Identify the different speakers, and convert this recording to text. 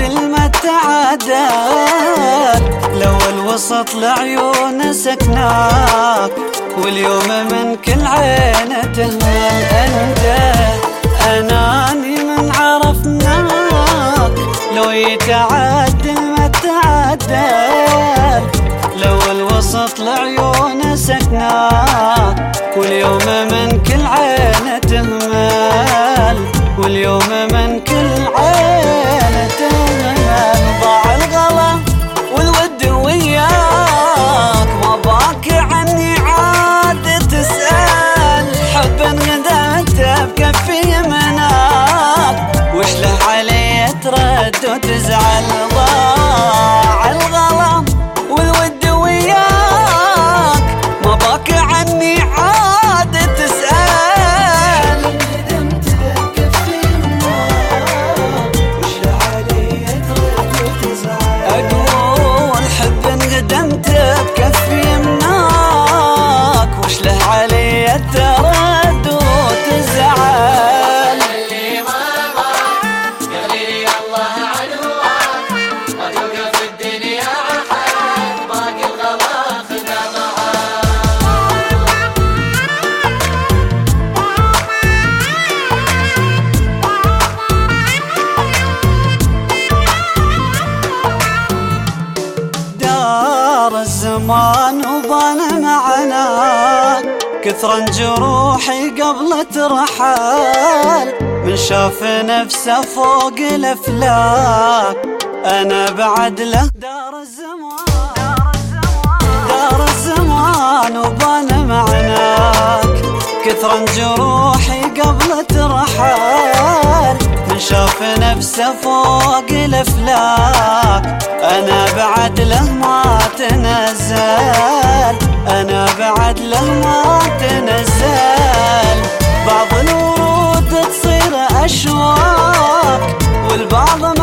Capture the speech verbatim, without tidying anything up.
Speaker 1: تعادل ما تعادل، لو الوسط لعيون سكناك واليوم من كل عين تهمل. انت اناني من عرفناك، لو يتعادل ما تعادل، لو الوسط لعيون سكناك واليوم من كل عين تهمل، واليوم من كل عين تهمل. ضاع الغلا والود وياك، ما باكي عني عاد تسأل، حب انقدمت بكفي مناك وش له علي ترد وتزعل. ضاع الغلا والود وياك، ما باكي عني عاد تسأل، أقول حب انقدمت بكفي مناك وش له علي ترد وتزعل.
Speaker 2: اللي ما ضاع يغني الله عنواك، ما توقف الدنيا أحد، باقي الغلا خذها
Speaker 1: دار الزمان وبان معنا، كثرا جروحي قبل ترحل، من شاف نفسه فوق الافلاك انا بعد له. دار الزمان دار الزمان وبان معناك، كثرا جروحي قبل ترحل، من شاف نفسه فوق الافلاك انا بعد له ما تنزل، انا بعد له ما تنزل. بعض الورود تصير اشواك والبعض